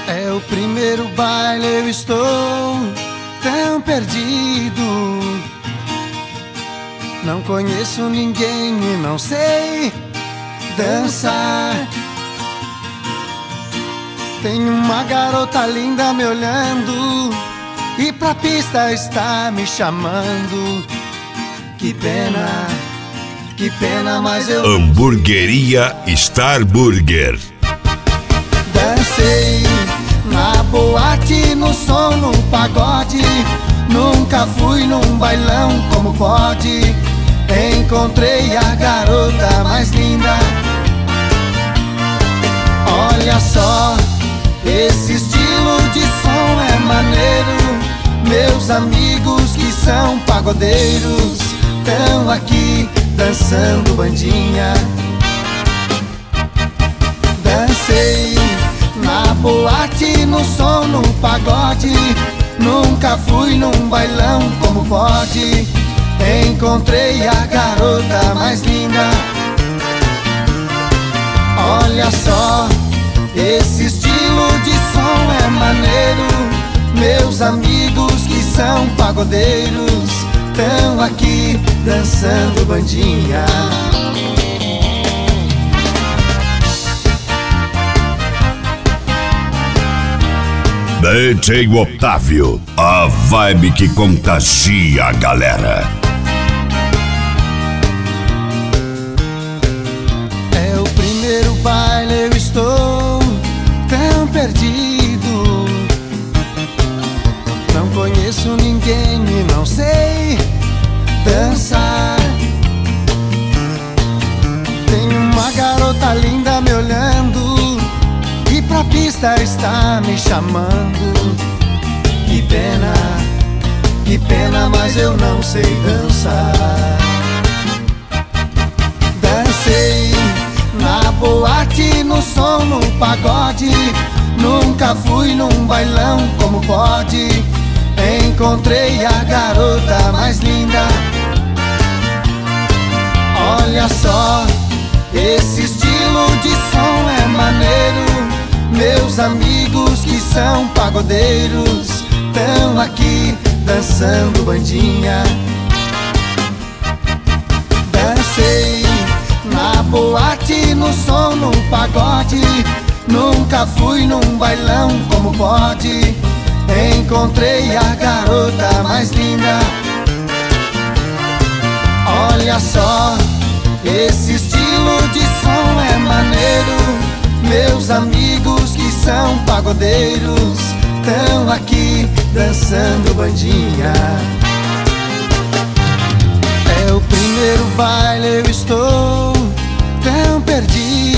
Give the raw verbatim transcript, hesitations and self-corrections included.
É o primeiro baile, eu estou tão perdido. Não conheço ninguém e não sei dançar. Tem uma garota linda me olhando e pra pista está me chamando. Que pena, que pena, mas eu... Hamburgueria Star Burger. Dancei na boate, no som, no pagode. Nunca fui num bailão, como pode? Encontrei a garota mais linda. Olha só, esse estilo de som é maneiro. Meus amigos que são pagodeiros estão aqui dançando bandinha. Dancei na boate, no som, no pagode. Nunca fui num bailão, como pode? Encontrei a garota mais linda. Olha só, esse estilo de som é maneiro. Meus amigos que são pagodeiros estão aqui dançando bandinha. D J Otávio, a vibe que contagia a galera. É o primeiro baile, eu estou tão perdido. Não conheço ninguém e não sei dançar. Tem uma garota linda me olhando e pra pista está me chamando. Que pena, que pena, mas eu não sei dançar. Dancei na boate, no som, no pagode. Nunca fui num bailão, como pode? Encontrei a garota mais linda. Olha só, esse estilo de som é maneiro. Meus amigos que são pagodeiros estão aqui dançando bandinha. Dancei na boate, no som, no pagode. Nunca fui num bailão, como pode? Encontrei a garota mais linda. Olha só, esse estilo de som é maneiro. Meus amigos que são pagodeiros estão aqui dançando bandinha. É o primeiro baile, eu estou tão perdido.